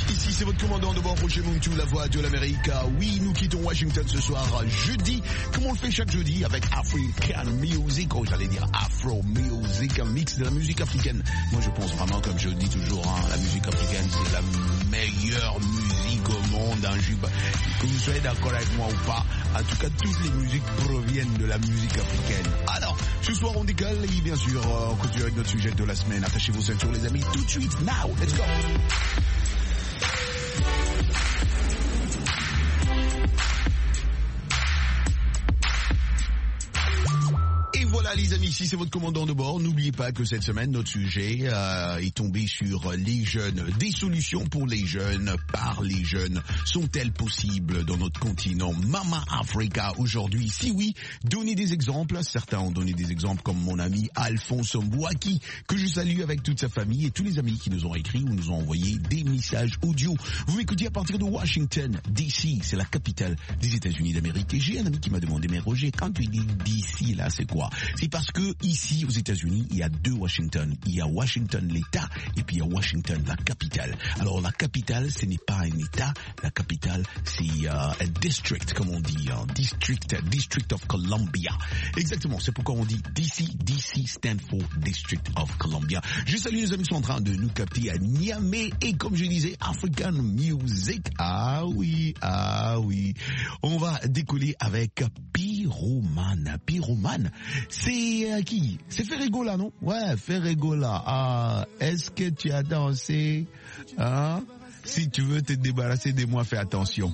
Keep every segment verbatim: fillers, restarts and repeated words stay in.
Ici c'est votre commandant de bord Roger Muntu, la voix de l'Amérique. Oui, nous quittons Washington ce soir jeudi, comme on le fait chaque jeudi avec African Music, oh j'allais dire Afro Music, un mix de la musique africaine. Moi je pense vraiment, comme je le dis toujours, hein, la musique africaine c'est la meilleure musique au monde, hein, je, que vous soyez d'accord avec moi ou pas, en tout cas toutes les musiques proviennent de la musique africaine. Alors, ce soir on décolle et bien sûr on continue avec notre sujet de la semaine. Attachez vos ceintures les amis, tout de suite, now, let's go. Voilà les amis, ici c'est votre commandant de bord. N'oubliez pas que cette semaine, notre sujet euh, est tombé sur les jeunes. Des solutions pour les jeunes, par les jeunes, sont-elles possibles dans notre continent Mama Africa aujourd'hui? Si oui, donnez des exemples. Certains ont donné des exemples comme mon ami Alphonse Mbouaki, que je salue avec toute sa famille et tous les amis qui nous ont écrit ou nous ont envoyé des messages audio. Vous m'écoutez à partir de Washington, D C, c'est la capitale des États-Unis d'Amérique. Et j'ai un ami qui m'a demandé, mais Roger, quand tu dis D C là, c'est quoi? C'est parce que ici aux États-Unis, il y a deux Washington. Il y a Washington l'État et puis il y a Washington la capitale. Alors la capitale, ce n'est pas un État. La capitale, c'est euh, un district, comme on dit, un district, District of Columbia. Exactement. C'est pourquoi on dit D C. D C stand for District of Columbia. Je salue les amis qui sont en train de nous capter à Niamey et comme je disais, African Music. Ah oui, ah oui. On va décoller avec Pyromane. Pyromane. C'est euh, qui? C'est Ferregola, non? Ouais, Ferregola. Ah, est-ce que tu as dansé? Hein? Si tu veux te débarrasser de moi, fais attention.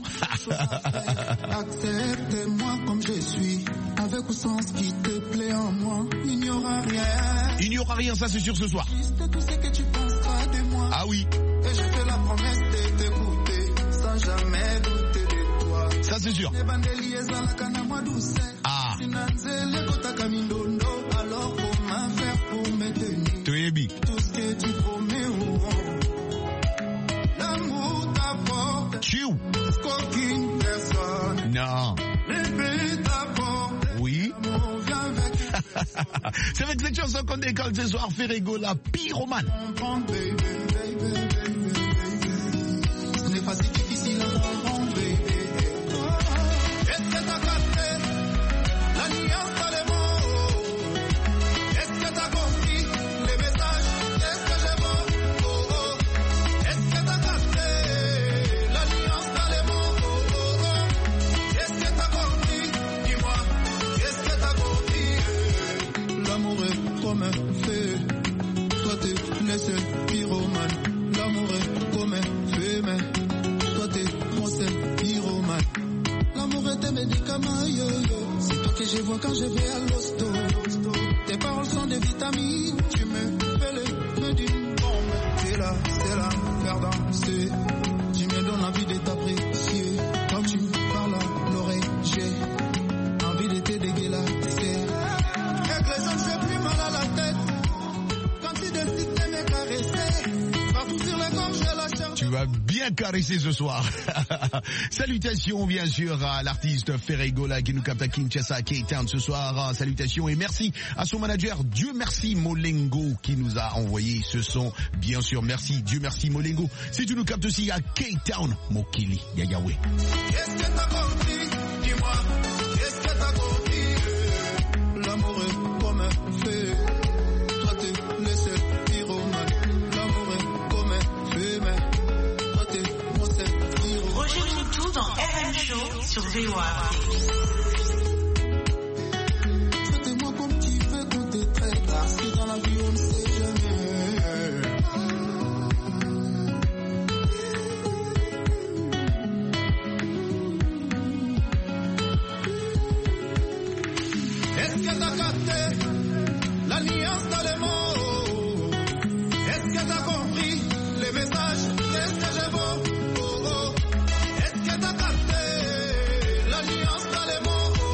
Accepte-moi comme je suis, avec ou sans ce qui te plaît en moi. Il n'y aura rien. Il n'y aura rien, ça c'est sûr ce soir. Juste tout ce que tu penseras de moi. Ah oui. Et je fais la promesse de t'écouter, sans jamais douter de toi. Ça c'est sûr. Ah. Alors comment faire pour me tenir? Toyebi. Tout ce que tu promets ou l'amour t'apporte. Chiou. Qu'aucune personne. Non. L'esprit t'apporte. Oui. L'amour vient avec. C'est avec cette chanson qu'on décolle ce soir, Ferregola, Pyromane. Baby, baby, baby, baby. Ce n'est pas si difficile à comprendre, baby. Est-ce que t'as capté la nuance dans les mots? Est-ce que t'as compris les messages? Est-ce que j'ai beau? Oh oh. Est-ce que t'as capté la nuance dans les mots? Oh oh oh. Est-ce que t'as compris? Dis-moi, est-ce que t'as compris? L'amour est comme un feu. Toi t'es le seul pyromane. L'amour est comme un feu, mais toi t'es mon seul pyromane. L'amour est un médicament, yo yo. C'est toi que je vois quand je vais à l'hosto. Tes paroles sont des vitamines. Tu me fais le feu d'une bombe. T'es là, c'est là, faire danser. Tu me donnes envie de t'apprécier. Quand tu me parles à l'oreille, j'ai envie de te dégueulasser. Avec les gens, j'ai plus mal à la tête. Quand tu décides de me caresser, partout sur les gorges, j'ai la chair. Tu vas bien caresser ce soir. Salutations bien sûr à l'artiste Ferregola qui nous capte à Kinshasa, Cape Town ce soir. Salutations et merci à son manager, Dieu merci Molengo, qui nous a envoyé ce son. Bien sûr, merci, Dieu merci Molengo. Si tu nous captes aussi à Cape Town, Mokili, Yayawe. Est-ce que t'as compris? Dis-moi, est-ce que t'as compris? L'amour est comme un feu. Toi t'es le seul pyromane. L'amour est comme un feu, mais toi t'es mon seul pyromane. Roger Muntu dans R M Show sur V O A. Traite-moi comme tu veux qu'on te traite, parce que dans la vie on ne sait jamais. Est-ce que t'as capté la nuance dans les mots? Est-ce que t'as compris les messages? Est-ce que j'ai beau? Oh oh. Est-ce que t'as capté la nuance dans les mots?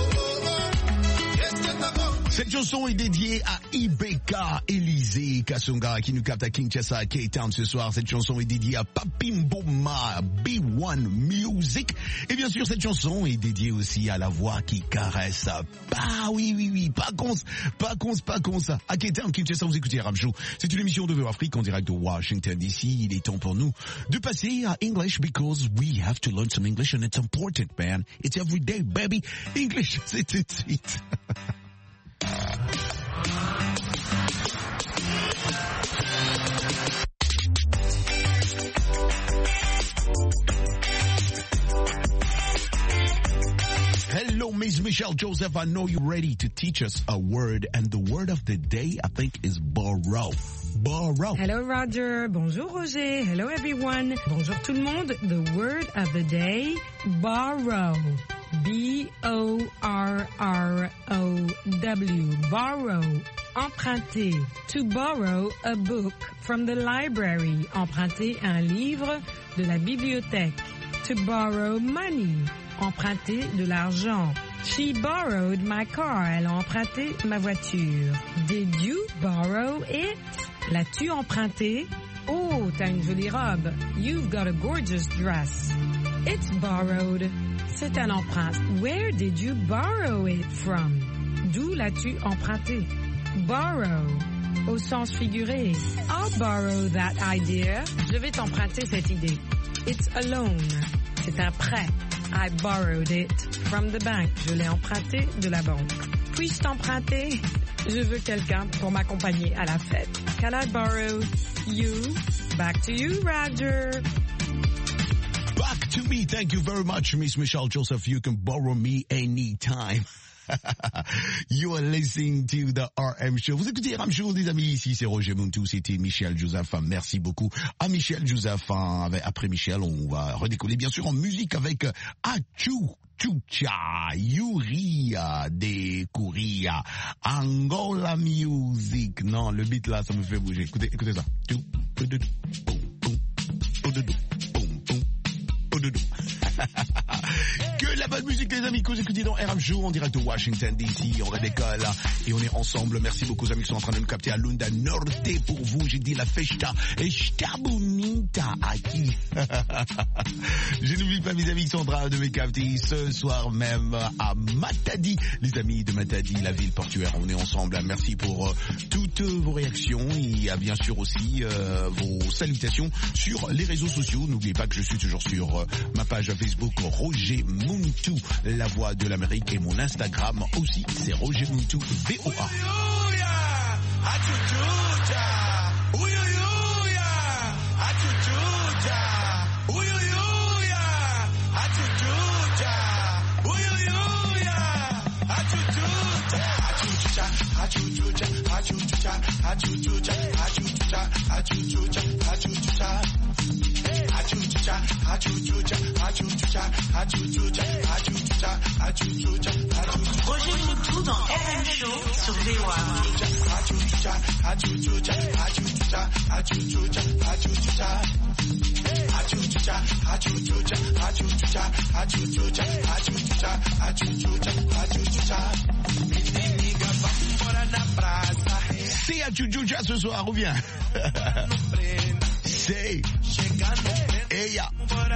Cette chanson est dédiée à Ibeka Élisée Kasonga qui nous capte à Kinshasa, à K-Town ce soir. Cette chanson est dédiée à Papimboma, B un Music. Et bien sûr, cette chanson est dédiée aussi à la voix qui caresse. Bah oui, oui, oui, pas con, pas con, pas con ça. À K-Town, Kinshasa, vous écoutez Ram Show. C'est une émission de V O Afrique en direct de Washington D C. Il est temps pour nous de passer à English because we have to learn some English and it's important, man. It's every day, baby. English, c'est tout de suite. Hello, Miss Michelle Joseph. I know you're ready to teach us a word, and the word of the day, I think, is borrow. Borrow. Hello, Roger. Bonjour, Roger. Hello, everyone. Bonjour, tout le monde. The word of the day, borrow. B O R R O W. Borrow. Emprunter. To borrow a book from the library. Emprunter un livre de la bibliothèque. To borrow money. Emprunter de l'argent. She borrowed my car. Elle a emprunté ma voiture. Did you borrow it? L'as-tu emprunté? Oh, t'as une jolie robe. You've got a gorgeous dress. It's borrowed. C'est un emprunt. Where did you borrow it from? D'où l'as-tu emprunté? Borrow. Au sens figuré. I'll borrow that idea. Je vais t'emprunter cette idée. It's a loan. C'est un prêt. I borrowed it from the bank. Je l'ai emprunté de la banque. Puis-je t'emprunter? Je veux quelqu'un pour m'accompagner à la fête. Can I borrow you? Back to you, Roger. Back to me. Thank you very much, Miss Michelle Joseph. You can borrow me anytime. You are listening to the R M Show. Vous écoutez R M Show, les amis. Ici, c'est Roger Muntu. C'était Michel Joseph. Merci beaucoup à Michel Joseph. Après Michel, on va redécoller, bien sûr, en musique avec Achou Chucha, Yuria de Kuria, Angola Music. Non, le beat là, ça me fait bouger. Écoutez, écoutez ça. Que la bonne musique, les amis, que vous écoutez dans R M Show en direct de Washington D C. On redécolle et on est ensemble. Merci beaucoup aux amis qui sont en train de nous capter à Lunda Norte. Pour vous, j'ai dit la festa está bonita aquí. Je n'oublie pas mes amis qui sont en train de me capter ce soir même à Matadi. Les amis de Matadi, la ville portuaire, on est ensemble. Merci pour euh, toutes vos réactions et euh, bien sûr aussi euh, vos salutations sur les réseaux sociaux. N'oubliez pas que je suis toujours sur euh, ma page Facebook Roger Muntu, la voix de l'Amérique, et mon Instagram aussi, c'est Roger Muntu V O A. Roger Muntu dans R M Show sur V O A. C'est à Chuchucha ce soir, reviens. C'est Eya.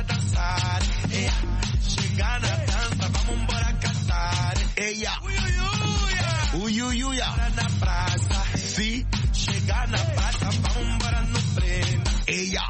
Eya. Uyuyuya. Si. Eya.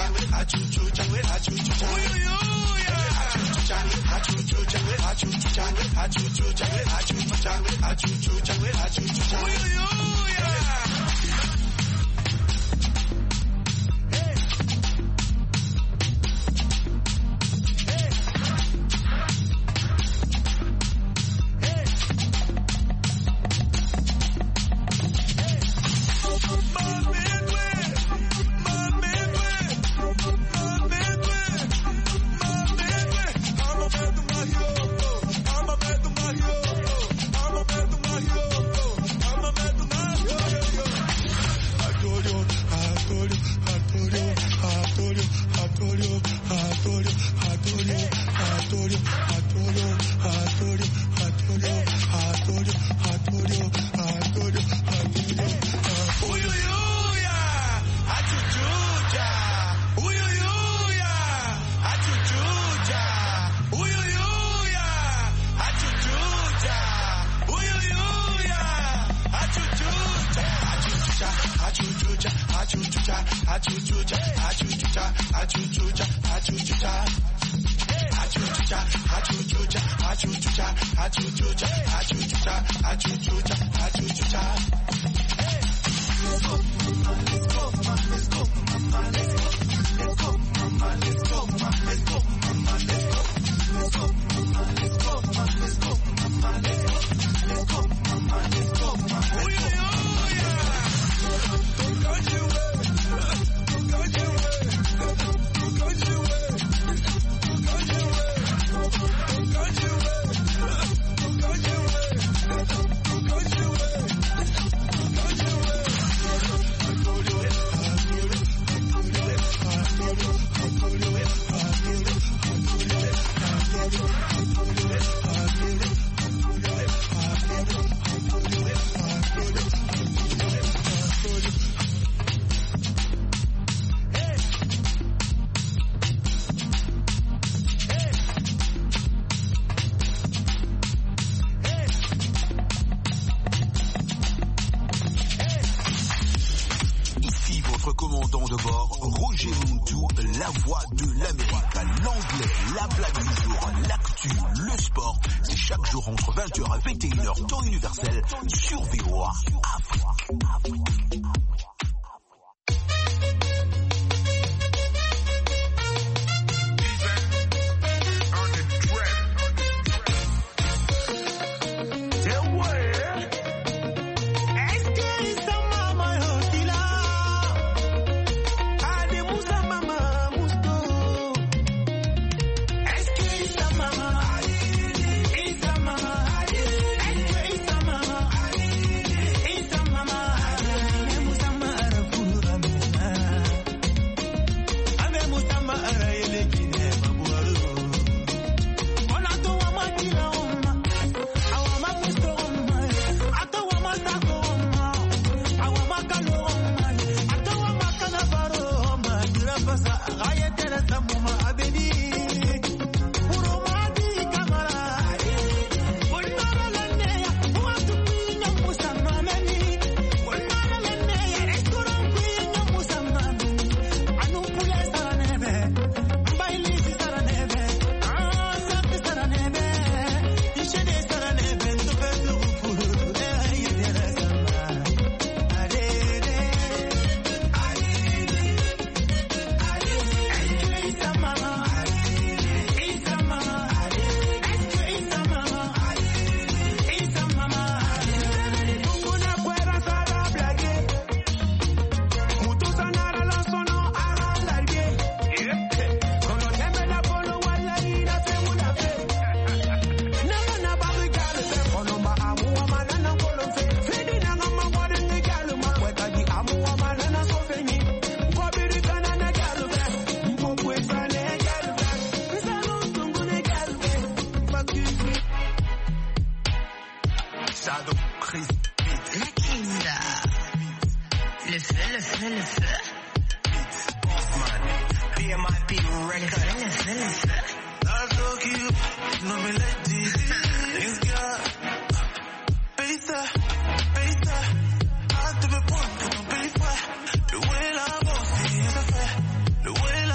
The way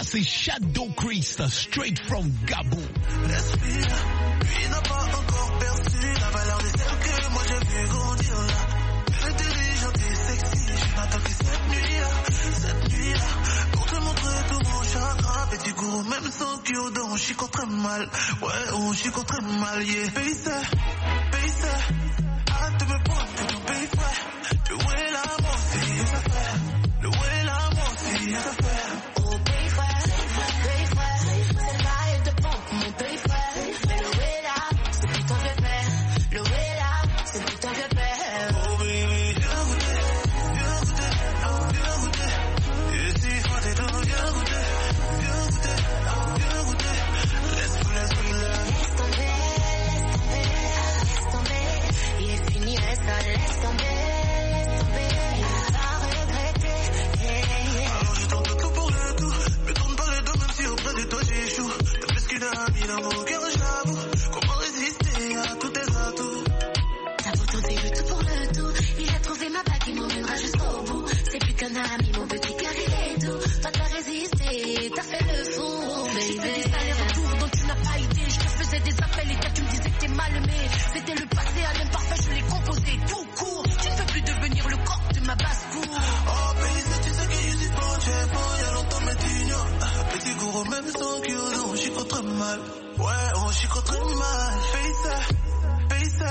c'est Shadow Christ, straight from Gabon. Respire, lui n'a pas encore perçu la valeur de celle que moi j'ai vu grandir là. Intelligente et sexy, je n'attends que cette nuit-là, cette nuit-là. Pour te montrer tout mon chagrin, petit gourou, même sans cure, on chicote très mal. Ouais, on chicote très mal, yeah. Pays c'est, pays c'est, arrête de me prendre pour ton pays frère. Le où est l'amour, si ça fait. Le où est l'amour, si ça fait. Oh, pays frère, pays frère, c'est là et te prends pour mon pays frère. Mais le où est là, c'est tout un vieux père. Le où est là, c'est tout un vieux père. Oh baby, viens goûter, viens goûter, viens goûter. Et si quand t'es dans, viens goûter, viens goûter, viens goûter. Laisse tout, laisse tout, laisse tomber, laisse tomber, laisse tomber. Il est fini, laisse ça, laisse tomber, laisse tomber. Il va regretter, yeah, yeah. Alors je tente tout pour le tout, mais tourne pas les dos même si auprès de toi j'échoue. T'as plus qu'une amie dans mon cœur, je l'avoue. Comment résister à tous tes atouts? T'as pourtant fait le tout pour le tout. Il a trouvé ma bague, il m'emmènera jusqu'au bout. C'est plus qu'un ami, mon petit cœur il est doux. Toi t'as résisté, t'as fait le fou, baby. J'ai fait des allers-retours dont tu n'as pas idée. Je te faisais des appels et toi tu me disais que t'es mal aimé. C'était le passé à l'imparfait, je l'ai composé tout court. Tu ne peux plus devenir le corps de ma basse-cour. Oh baby, tu sais que je suis pas chef, il y a longtemps mais tu ignores. Petit gourou même sans cure, on chicote très mal. Ouais, on chicote très mal. Fais ça, fais ça.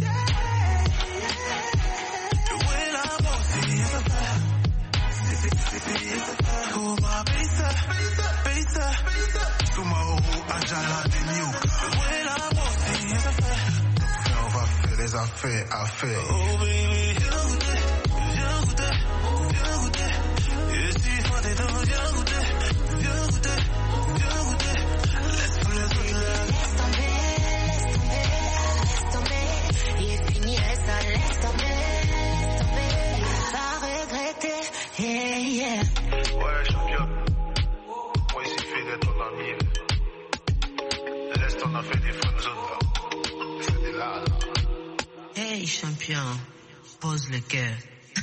Le où est l'amour, si ça fait. Oh ma fais ça, fais ça. Soumao, Ajala, Denioka. Le où est l'amour, si ça fait. On va faire les affaires, affaires. Oh baby, viens goûter, viens goûter, viens goûter. Et si toi t'es dans, viens goûter, viens goûter, viens goûter. Laisse tout, laisse tout, laisse tomber, laisse tomber, laisse tomber. Il est fini, laisse ça, laisse tomber, laisse tomber. Il va regretter, yeah, yeah. Ouais, champion. Moi, il suffit d'être ton ami. Laisse ton affaire des friend zones là. C'est des là, là. Hey, champion, pose le cœur.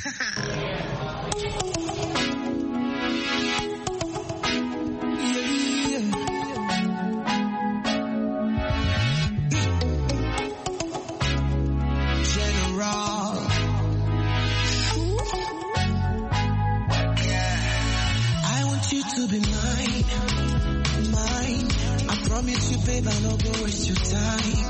To be mine, mine. I promise you, babe, I don't go waste your time,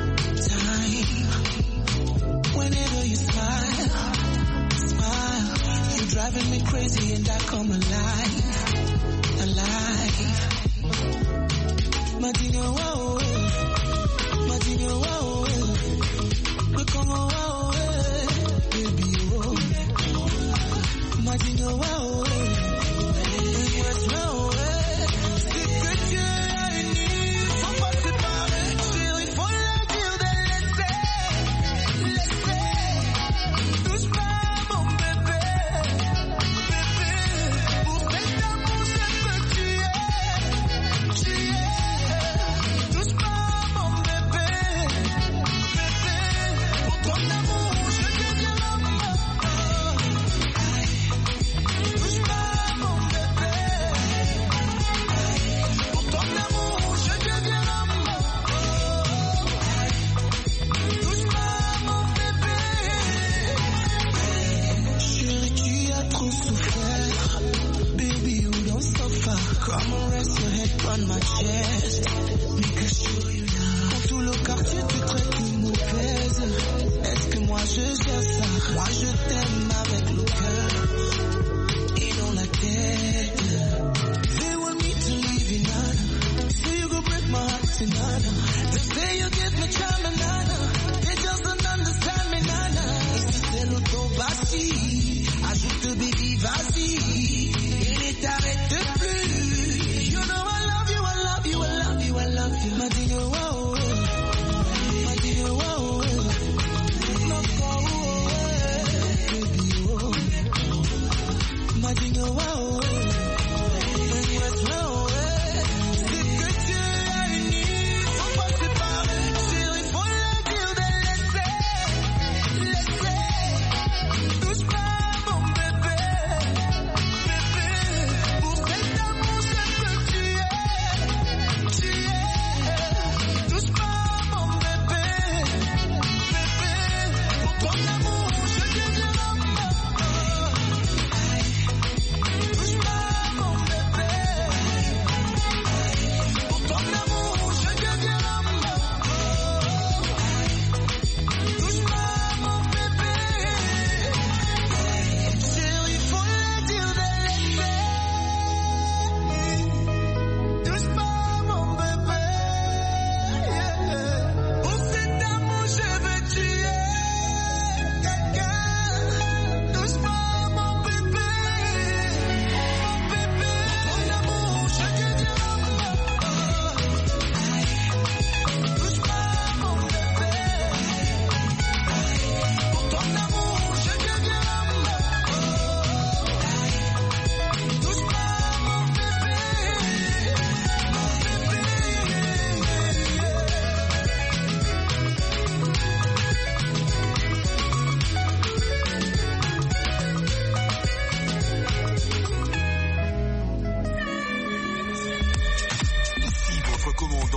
time. Whenever you smile, smile. You're driving me crazy and I come alive, alive. Madina, wow, Madina, wow, we come wow, baby, oh, Madina, wow. Come and rest your head on my chest. Make I show you love. Pour tout le quartier, tu traites une mauvaise. Est-ce que moi je gère ça? Moi je t'aime avec le cœur et dans la tête. They want me to leave you, nana. Say you go break my heart, nana. They say you give me charm, nana. They just don't understand me, nana. Et si c'est l'autobassi, ajoute baby, vas-y. Et ne t'arrête plus. You know I love you, I love you, I love you, I love you. Madina, wow, Madina, wow, love, wow, baby, oh, Madina, wow, West, wow, c'est que tu es unie, faut pas se séparer, chérie, faut la dire de laisser, laisser, touche pas mon bébé,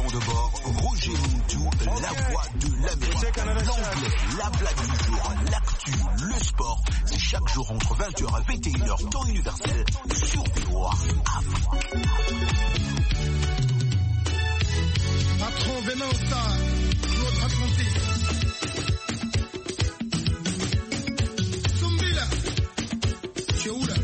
de bord, Roger Moutou, la voix de l'Amérique, l'anglais, la blague du jour, l'actu, le sport. C'est chaque jour entre vingt heures et vingt et une heures, temps universel, sur V O A Afrique. Patron, venez au stade, l'autre Atlantique. Zumbila, tu es où là?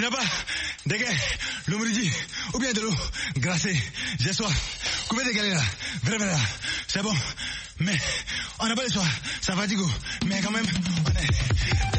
n'a pas de gars, l'eau me dit, ou bien de l'eau glacée, j'ai soif. Combien de galets là? Vrai, vrai, c'est bon. Mais on n'a pas le choix, ça fatigue. Mais quand même, on est...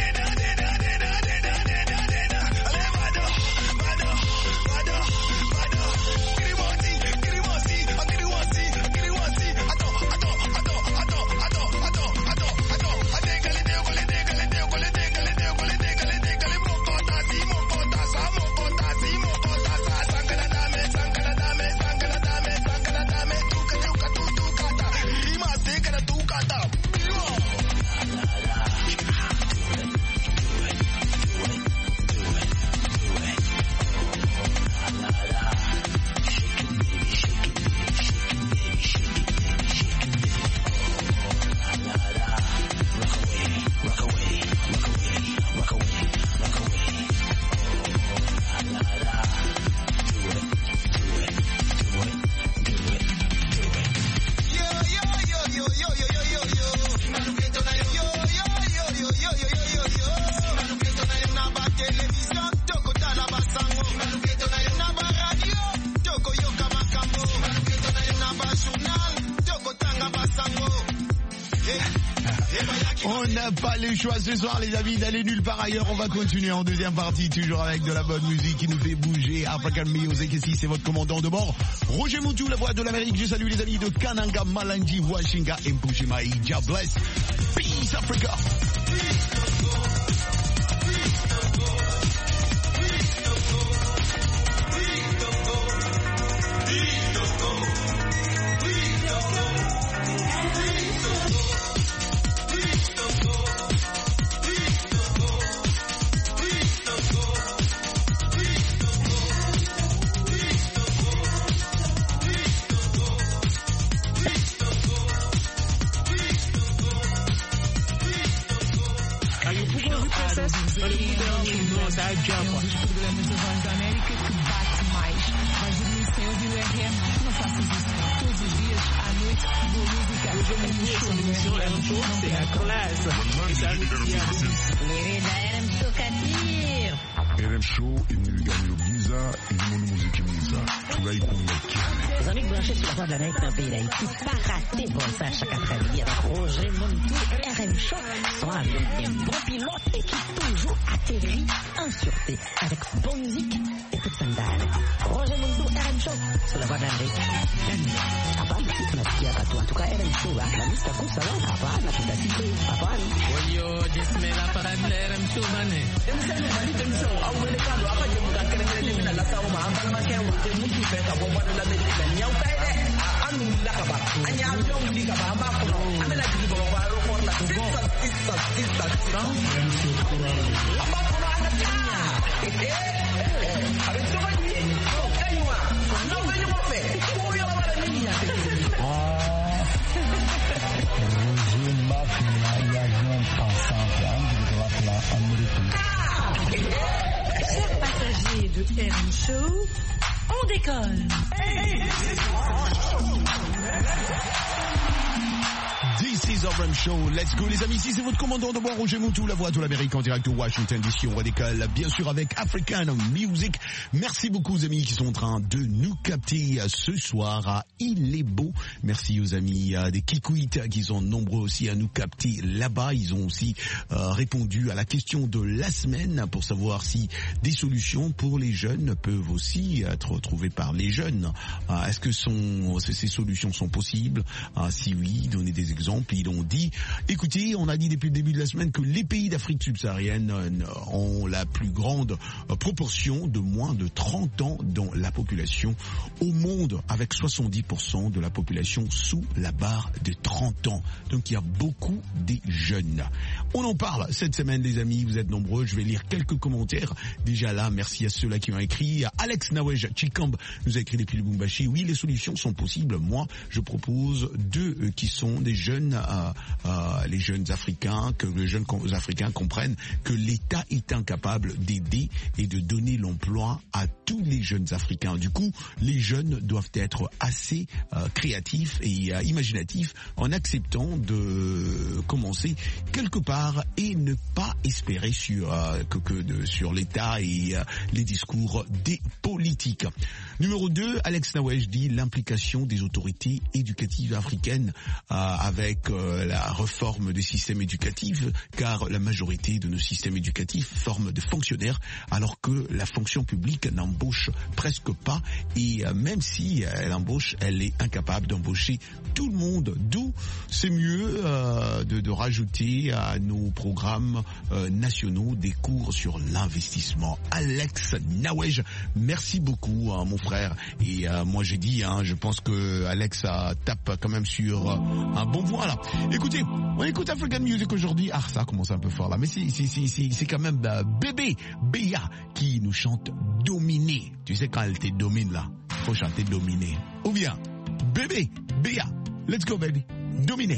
On n'a pas le choix ce soir, les amis, d'aller nulle part ailleurs. On va continuer en deuxième partie, toujours avec de la bonne musique qui nous fait bouger. African Music, ici, c'est votre commandant de bord, Roger Moutou, la voix de l'Amérique. Je salue les amis de Kananga, Malandi, Washinga et Mpushimai. God bless. Peace, Africa. R M Show inimigani Giza inimoni muziki mwiza tunaikumbakia les amis branchés sur la voie de l'Amérique dans le pays d'Haïti, pas rater bon ça chaque après-midi avec Roger Moutou et R M Show sont avec des bons pilotes et qui toujours atterrit en sûreté avec bonne musique et toute sandale. Roger Moutou, R M Show sur la voie de l'Amérique. Hapana, tunasikia watu en tout cas R M Show la lista kusa la hapana tutasikia hapana. Oyo jismela para R M Show mane. Demsema mali demsema au mwelekano hapa je mtakele kele mina la sawa maambala makia wote mtu pesa bomba de l'Amérique ni au kaide anu ndakaba anya avion ndikaba ambako amela jibo wa aeroport la tugo sisa sisa sisa ambako na anatania eh avec toi ni kaiwa no venyo mofe oyo wala nini ya ah Roger Mafia ya avion ensemble de droite là américain. Chers passagers de R M Show, on décolle. This is R M Show, let's go les amis, ici c'est votre commandant de bord Roger Moutou, la voix de l'Amérique en direct de Washington D C. On redécolle bien sûr avec African Music. Merci beaucoup aux amis qui sont en train de nous capter ce soir. Il est beau. Merci aux amis des Kikuit qui sont nombreux aussi à nous capter là-bas. Ils ont aussi euh, répondu à la question de la semaine pour savoir si des solutions pour les jeunes peuvent aussi être trouvées par les jeunes. Euh, est-ce que sont, ces solutions sont possibles? euh, Si oui, donnez des exemples. Ils ont dit, écoutez, on a dit depuis le début de la semaine que les pays d'Afrique subsaharienne ont la plus grande proportion de moins de trente ans dans la population au monde, avec soixante-dix pour cent de la population sous la barre de trente ans. Donc il y a beaucoup de jeunes. On en parle cette semaine les amis, vous êtes nombreux, je vais lire quelques commentaires. Déjà là, merci à ceux-là qui ont écrit. Alex Nawej Chikamb nous a écrit depuis le Bumbashi. Oui, les solutions sont possibles. Moi, je propose deux qui sont des jeunes euh, euh, les jeunes Africains, que les jeunes Africains comprennent que l'État est incapable d'aider et de donner l'emploi à tous les jeunes Africains. Du coup, les jeunes doivent être assez euh, créatifs et euh, imaginatifs en acceptant de commencer quelque part et ne pas espérer sur euh, que, que de, sur l'État et euh, les discours des politiques. Numéro deux, Alex Nawej dit l'implication des autorités éducatives africaines euh, avec euh, la réforme des systèmes éducatifs, car la majorité de nos systèmes éducatifs forment des fonctionnaires alors que la fonction publique n'embauche presque pas et euh, même si elle embauche, elle est incapable d'embaucher tout le monde. D'où c'est mieux euh, de, de rajouter à nos programmes euh, nationaux des cours sur l'investissement. Alex Nawej, merci beaucoup hein, mon frère. Et euh, moi j'ai dit, hein, je pense que Alex euh, tape quand même sur euh, un bon point là. Écoutez, on écoute African Music aujourd'hui. Ah, ça commence un peu fort là, mais c'est c'est c'est c'est, c'est quand même euh, Bébé Béa qui nous chante Dominé. Tu sais quand elle te domine là, faut chanter Dominé. Ou bien Bébé Béa, let's go baby, Dominé.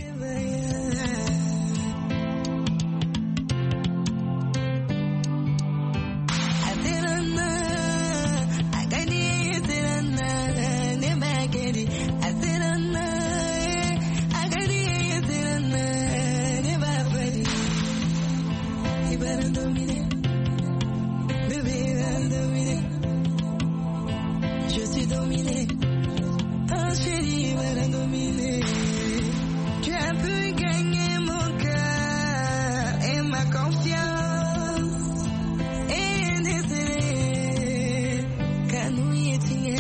Tu as pu gagner mon cœur et ma confiance et désolé quand nous y étions.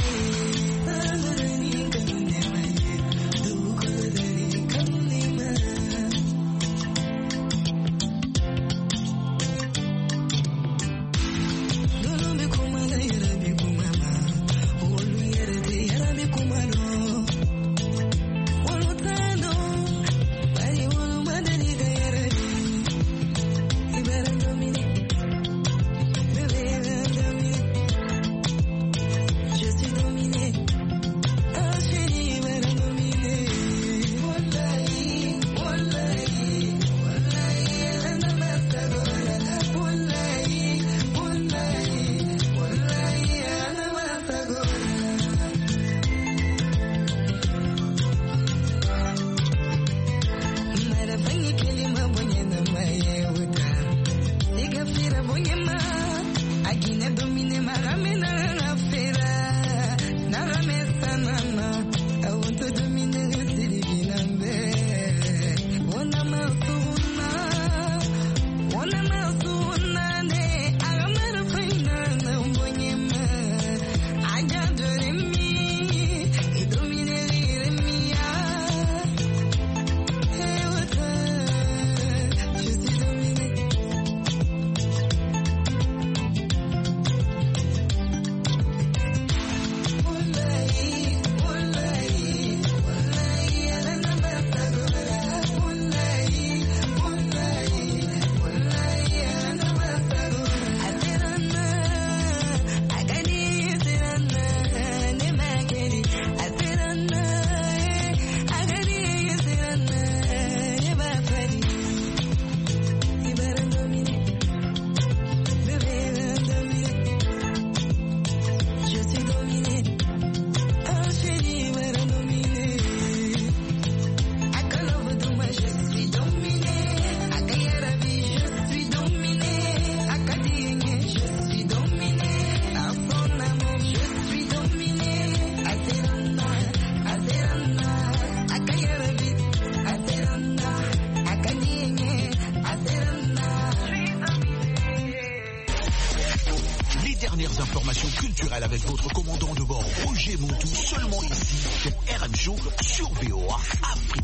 culturelle avec votre commandant de bord Roger Montou, seulement ici sur R M Show sur V O A Afrique.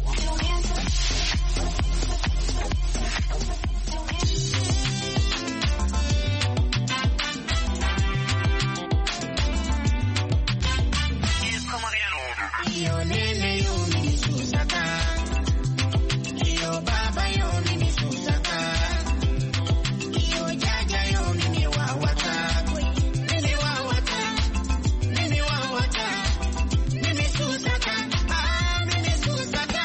Susaka,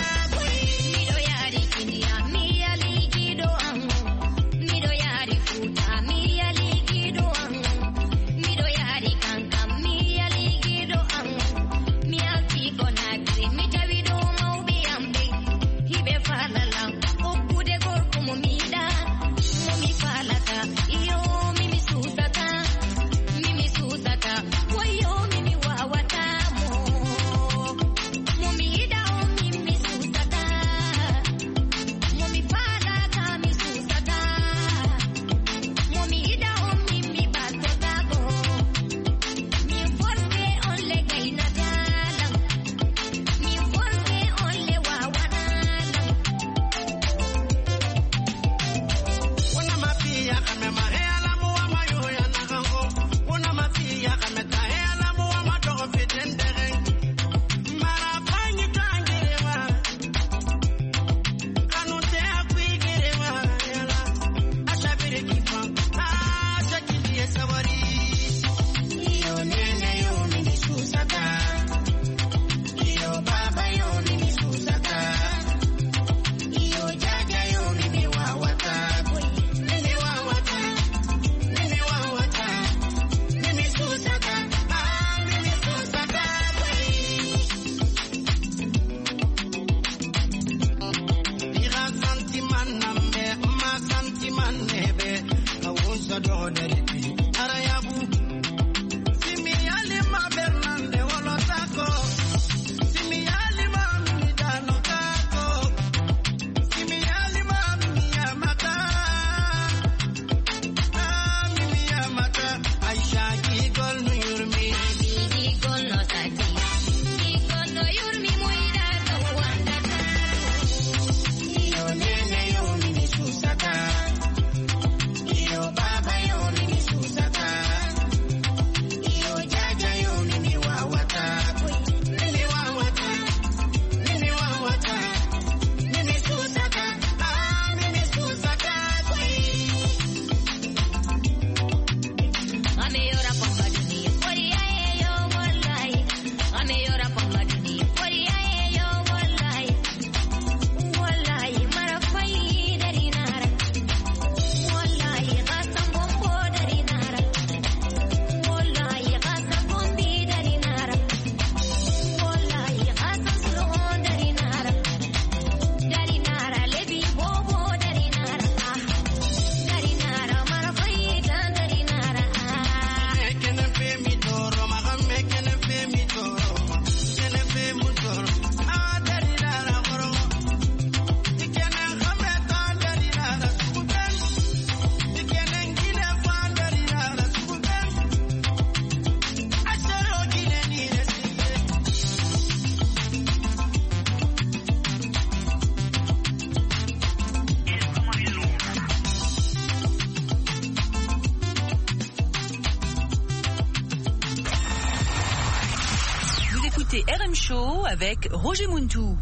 écoutez R M Show avec Roger Muntou.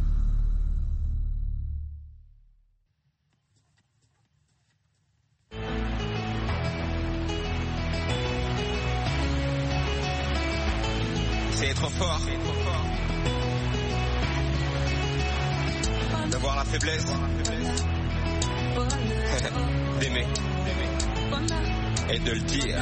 C'est trop fort. D'avoir la faiblesse d'aimer et de le dire.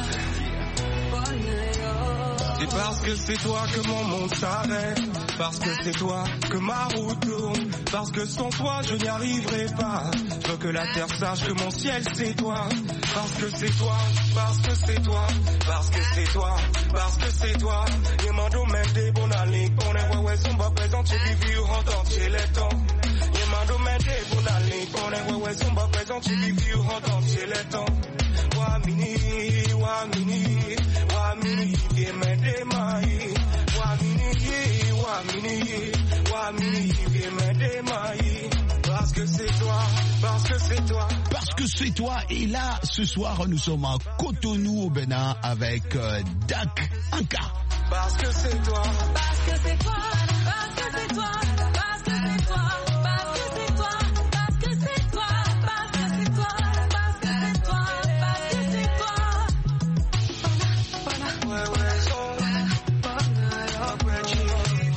C'est parce que c'est toi que mon monde s'arrête, parce que c'est toi que ma route tourne, parce que sans toi je n'y arriverai pas. Je veux que la terre sache que mon ciel c'est toi, parce que c'est toi, parce que c'est toi, parce que c'est toi, parce que c'est toi. Et mon domaine des bons alliés, on est ouais ouais, on va présenter des vies en entier les temps. Et mon domaine des bons alliés, on est ouais ouais, on va présenter des vies en entier les temps. Wamini, wamini, wamini, yemende mai. Wamini, wamini, wamini, yemende mai. Parce que c'est toi, parce que c'est toi. Parce que c'est toi. Et là, ce soir, nous sommes à Cotonou, au Bénin, avec euh, Dak Anka. Parce que c'est toi. Parce que c'est toi, parce que c'est toi, parce que c'est toi, parce que c'est toi, parce que c'est toi, parce que c'est toi, parce que c'est toi, parce que c'est toi. Ouais, ouais, son. Après, tu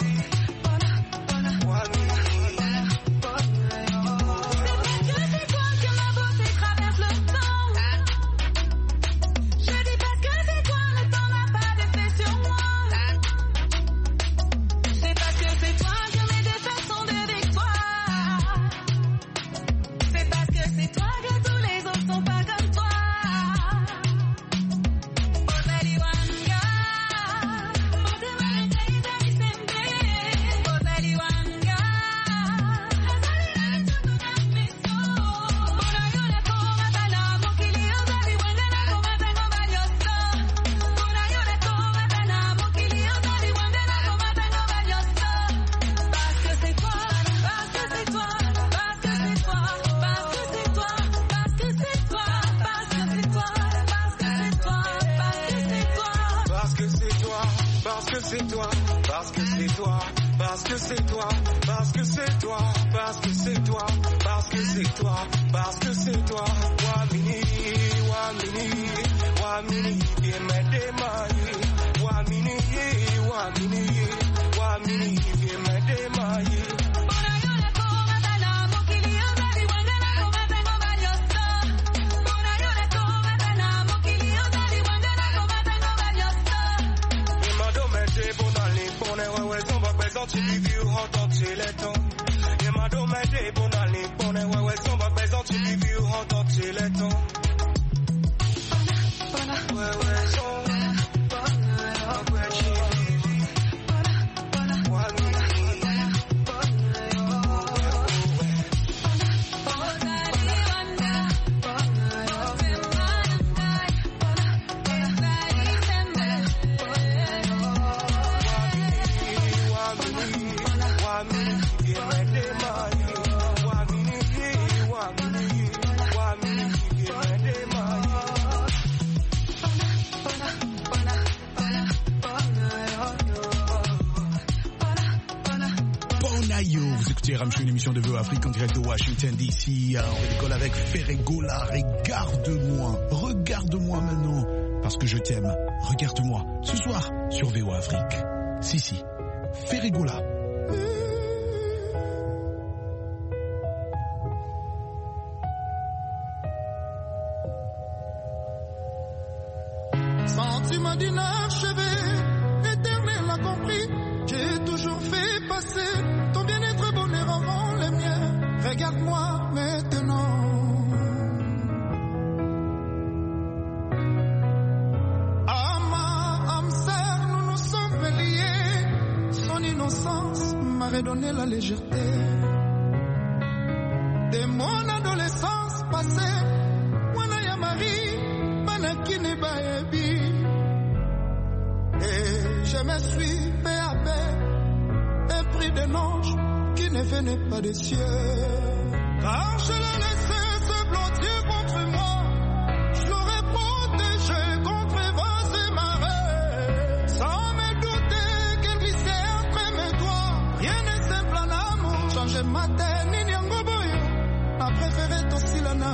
c'est toi, parce que c'est toi, parce que c'est toi, parce que c'est toi, parce que c'est toi, parce que c'est toi, parce que c'est toi. Wamini, wamini, wamini, yemende mai. Wamini, wamini, wamini, yemende mai. Tu vis en entier les temps. Et ma domaine des bons alliés, on est ouais ouais, on va présenter tu vis en entier les temps. Ouais ouais, son. Après tu vis. Vous écoutez R M Show, une émission de V O Afrique en direct de Washington D C. Alors, on décolle avec Ferregola. Regarde-moi, regarde-moi maintenant, parce que je t'aime. Regarde-moi ce soir sur V O Afrique. Si, si, Ferregola. Sentiment d'inachevé, l'éternel a compris. J'ai toujours fait passer ton bien-être, bonheur avant les miens. Regarde-moi maintenant. Ama, âme sœur, nous nous sommes liés. Son innocence m'a redonné la légèreté. De mon adolescence passée, Wana ya Marie, Manakine Baebi. Et je me suis peu à peu épris d'un ange qui ne venait pas des cieux. Car je l'ai laissé se blottir contre moi, je l'aurais protégé contre vents et marées, sans me douter qu'elle glissait entre mes Lana,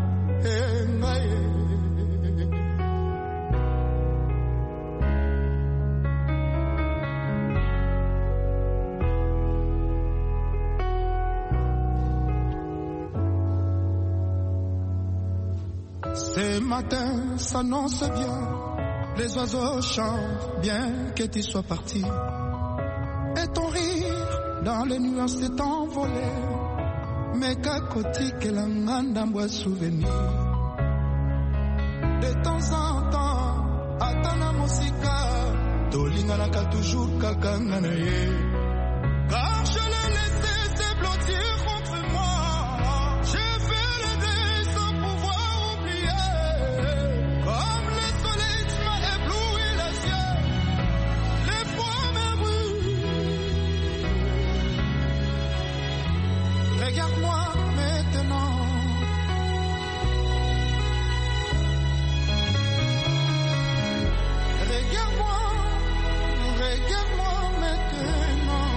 ce matin s'annonce bien, les oiseaux chantent bien que tu sois parti. Et ton rire dans les nuages s'est envolé, mais qu'à côté que la boit souvenir. De temps en temps, atana musika, tolinganaka toujours kakanganaye. Car je l'ai laissé se blottir contre moi. J'ai fait le deuil sans pouvoir oublier. Comme le soleil, tu m'as ébloui les yeux. Les fois me brûlent. Regarde-moi maintenant. Regarde-moi, regarde-moi maintenant.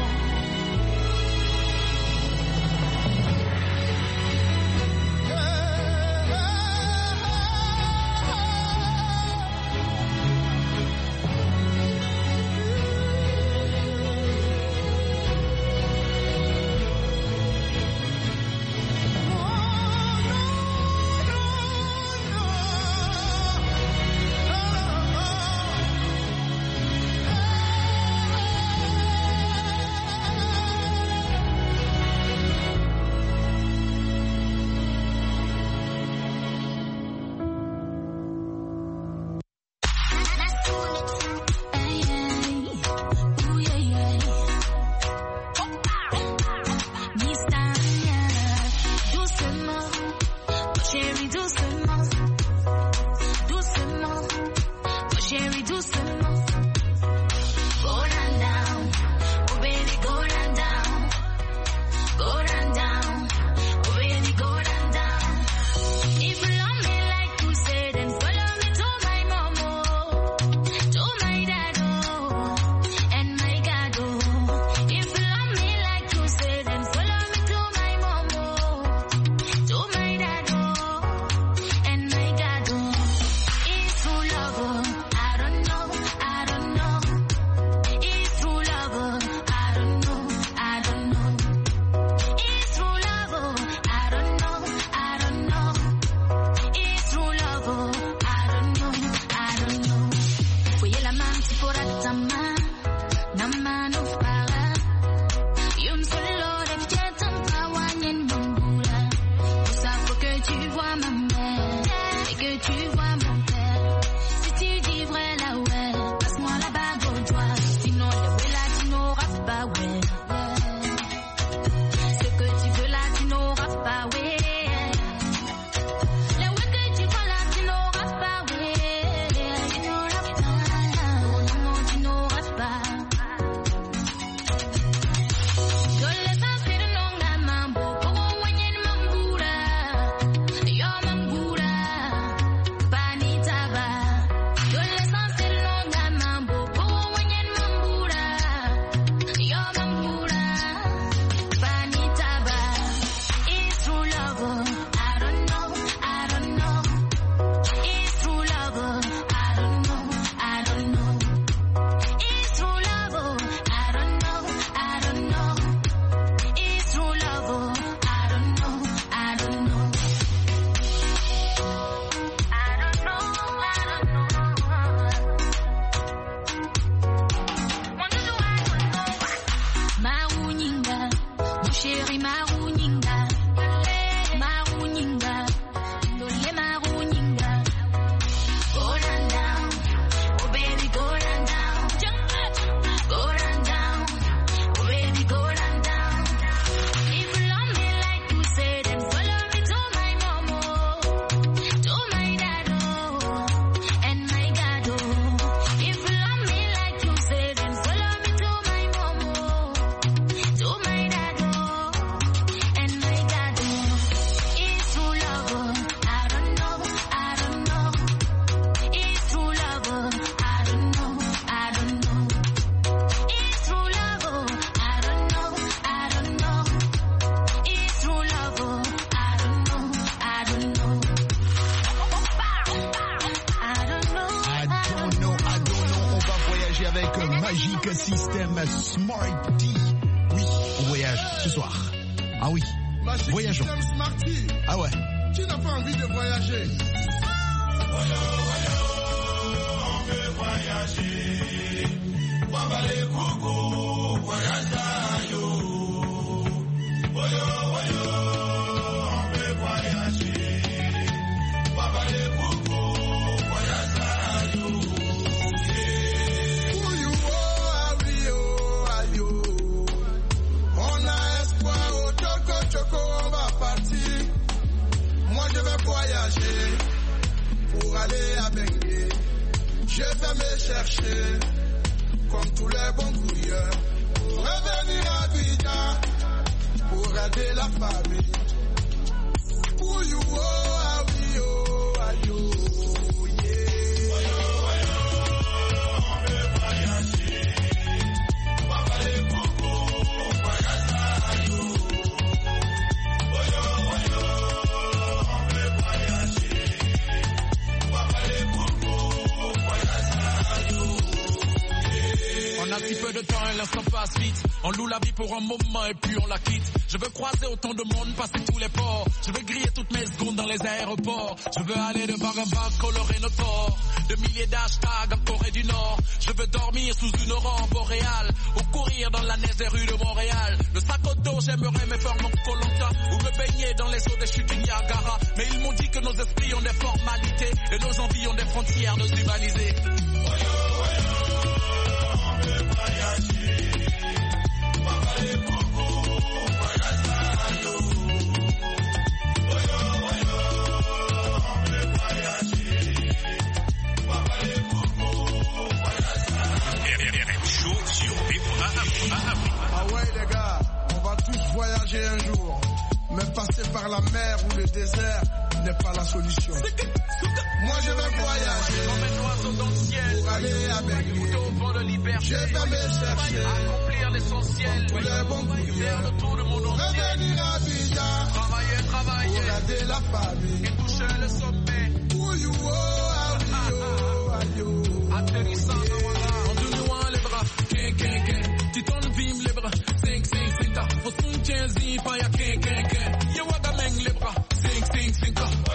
Bani Magic System Smart D. Oui, on voyage ce soir. Ah oui, Magic voyageons. System Smarty. Ah ouais. Qui n'a pas envie de voyager? Voyo, voyo, on veut voyager. Wabale Koko, voyage yo. Voyo, voyo, on veut voyager. Wabale Koko, voyage yo. Où you are, Rio, ayo. On a espoir au Choco Choco, on va partir. Moi je vais voyager pour aller à Bengué. Je vais me chercher comme tous les bons couilleurs pour revenir à Abidjan pour aider la famille. Où you are, Rio, ayo. On a si peu de temps et l'instant passe vite. On loue la vie pour un moment et puis on la quitte. Je veux croiser autant de monde, passer tous les ports. Je veux griller toutes mes secondes dans les aéroports. Je veux aller de bar en bar, colorer nos torts. De milliers d'hashtags en Corée du Nord. Je veux dormir sous une aurore boréale ou courir dans la neige des rues de Montréal. Le sac au dos, j'aimerais me faire mon Koh-Lanta ou me baigner dans les eaux des chutes du Niagara. Mais ils m'ont dit que nos esprits ont des formalités et nos envies ont des frontières de s'humaniser. Ah ouais les gars, on va tous voyager un jour. Mais passer par la mer ou le désert n'est pas la solution. Moi je vais voyager pour aller à Bengué. Je vais me chercher accomplir l'essentiel. pour les bons couillères Tout le monde entier. revenir à Abidjan Travailler, travailler. pour aider la famille. Et toucher le sommet. Où you are, Rio, ayo. Atterrissant, on te loin les bras. Ken, ken, ken. Titon vim les bras. Cinq, cinq, cinq. Faut son tienzi, pas ya ken, ken, ken. Ye waga meng les bras. Cinq, cinq, cinq.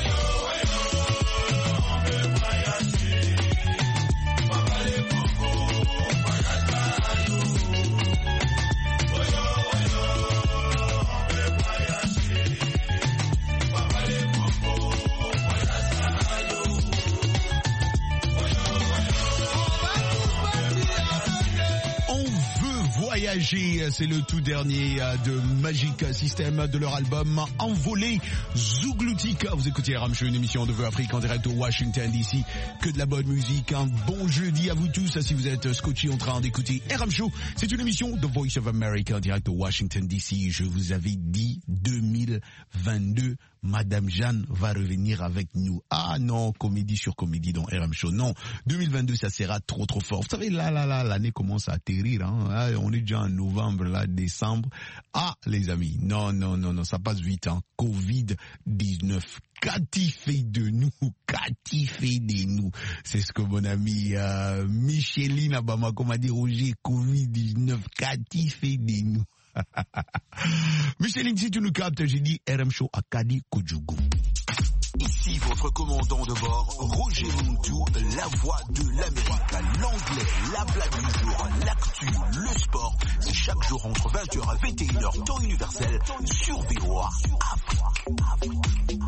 Voyager, c'est le tout dernier de Magic System de leur album Envolé Zougloutika. Vous écoutez R M Show, une émission de Vœux Afrique en direct au Washington D C. Que de la bonne musique. Un bon jeudi à vous tous. Si vous êtes scotché en train d'écouter R M Show, c'est une émission de Voice of America en direct au Washington D C. Je vous avais dit deux mille vingt-deux. Madame Jeanne va revenir avec nous. Ah non, comédie sur comédie dans R M Show. Non, deux mille vingt-deux, ça sera trop trop fort. Vous savez, là, là, là, l'année commence à atterrir. Hein. Ah, on est déjà en novembre, là, décembre. Ah, les amis, non, non, non, non, ça passe vite. Hein. covid dix-neuf. Qu'a-t-il fait de nous? Qu'a-t-il fait de nous? C'est ce que mon ami euh, Micheline à Bamako m'a dit. Roger, covid dix-neuf, qu'a-t-il fait de nous? Micheline, si tu nous captes, j'ai dit R M Show à Kadi Kojougou. Ici votre commandant de bord, Roger Montou, la voix de l'Amérique, l'anglais, la blague du jour, l'actu, le sport. C'est chaque jour entre vingt heures et vingt et une heures, temps universel, sur V O A Afrique.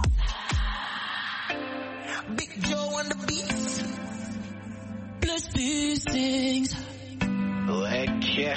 Big Joe on the beat. Plus these things. Okay.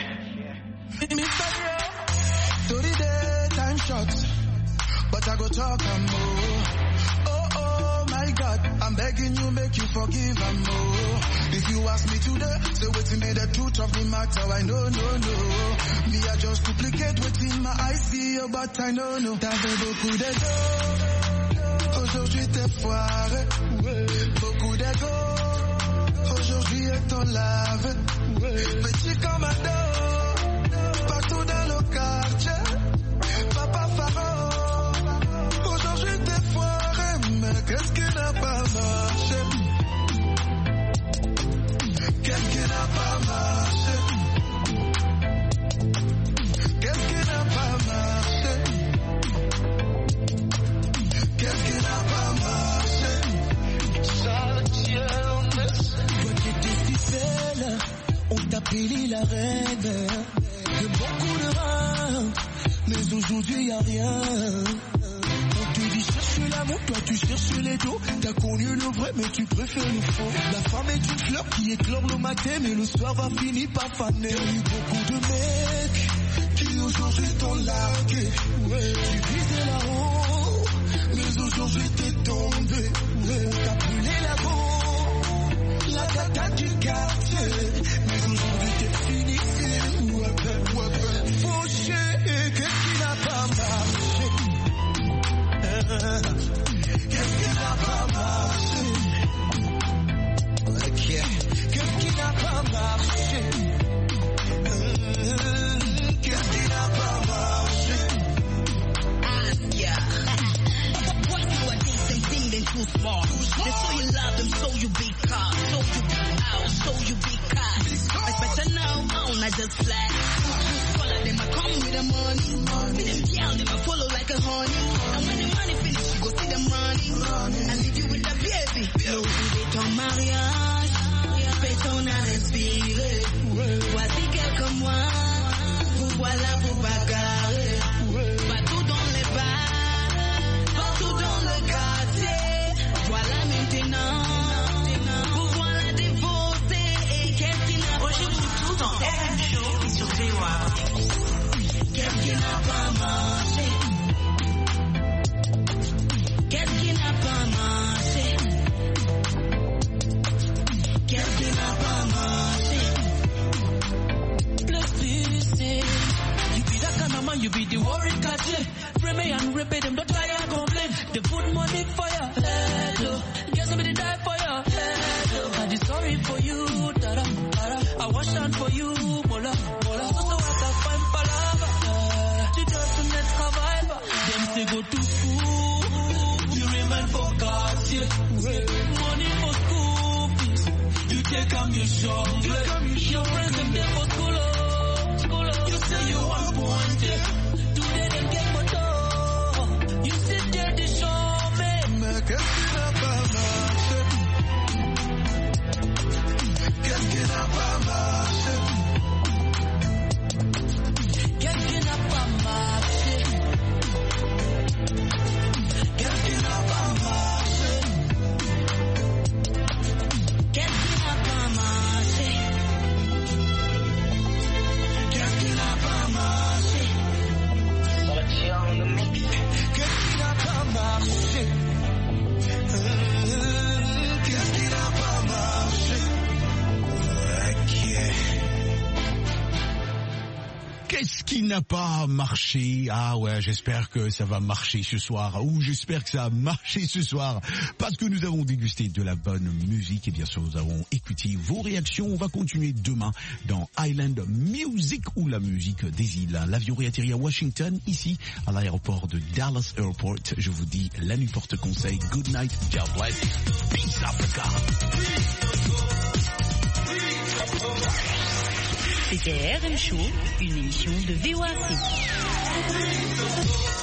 Story day, time short, but I go talk and more. Oh, oh, my God, I'm begging you, make you forgive and more. If you ask me today, say what's in me, the truth of the matter, I know, no, no. Me, I just duplicate what's in my eyes, see you, but I know, no. T'avais beaucoup d'ego, aujourd'hui t'es foiré. Beaucoup d'ego, aujourd'hui est en lave. Petit commando. Partout dans le quartier, Papa Faro. Aujourd'hui t'es foiré, mais qu'est-ce qui n'a pas marché? Qu'est-ce qui n'a pas marché? arrête. De beaucoup de rats, mais aujourd'hui y a rien. On te dit cherche l'amour, toi tu cherches les dos. T'as connu le vrai, mais tu préfères le faux. La femme est une fleur qui éclore le matin, mais le soir va finir par faner. Beaucoup de mecs qui aujourd'hui t'ont largué. Ouais, tu visais là-haut, mais aujourd'hui t'es tombé. Ouais, t'as brûlé la go, la tata du quartier, mais aujourd'hui t'es fini. Ouais, ouais, ouais. Fauché, qu'est-ce qui n'a pas marché? Qu'est-ce qui n'a pas marché? Ok. Qu'est-ce qui n'a pas marché? Qu'est-ce qui n'a pas marché? Ah, yeah. Why do I think they think they too smart? They saw you love them, so you big car, so you big out, so you big car. It's better now, I just fly. Follow them, I come with the money. money. Them girl, them I follow like a honey. And when the money finish, you go see them running. running. I leave you with the baby. Louis Vuitton mariage, béton à respirer. Voici quelques mois, vous voilà vous bagarrer. Partout dans les bars, partout dans le quartier. Voilà maintenant, vous voilà divorcé. Et qu'est-ce qui n'a pas tout dans R M Show et sur V O A. Qu'est-ce qui n'a pas marché? Qu'est-ce qui n'a pas marché? Qu'est-ce qui n'a pas marché? Let's be it. You be that kind of man, you be the worried catcher. Pray me and repeat them, don't try and complain. They put money for your head, oh. Get somebody die for your head, oh. I be sorry for you, dada, dada. I wash down for you, mola, mola. So so what I find palava. Tu just the next survivor. Them say go to school, you remain for cars, yeah. Money for school fees, you take them your jungle. Your friends them there for school, oh, school, oh. You say you want point, yeah. Today them get motor. You sit there they show me. Mais qu'est-ce qui n'a pas marché? Qu'est-ce qui n'a pas marché? Qu'est-ce qui n'a pas marché? Qu'est-ce qui n'a pas marché? Qu'est-ce qui n'a pas marché? Qu'est-ce qui n'a pas marché? Sortir on the mix. Qu'est-ce qui n'a pas marché? Qu'est-ce qui n'a pas marché? Ok. Qu'est-ce qui n'a pas marché? Ah ouais, j'espère que ça va marcher ce soir. Ou j'espère que ça a marché ce soir. Parce que nous avons dégusté de la bonne musique. Et bien sûr, nous avons écouté vos réactions. On va continuer demain dans Island Music ou la musique des îles. L'avion réatterrit à Washington, ici, à l'aéroport de Dallas Airport. Je vous dis la nuit porte conseil. Good night. God bless. Peace Africa. C'était R M Show, une émission de V O A C.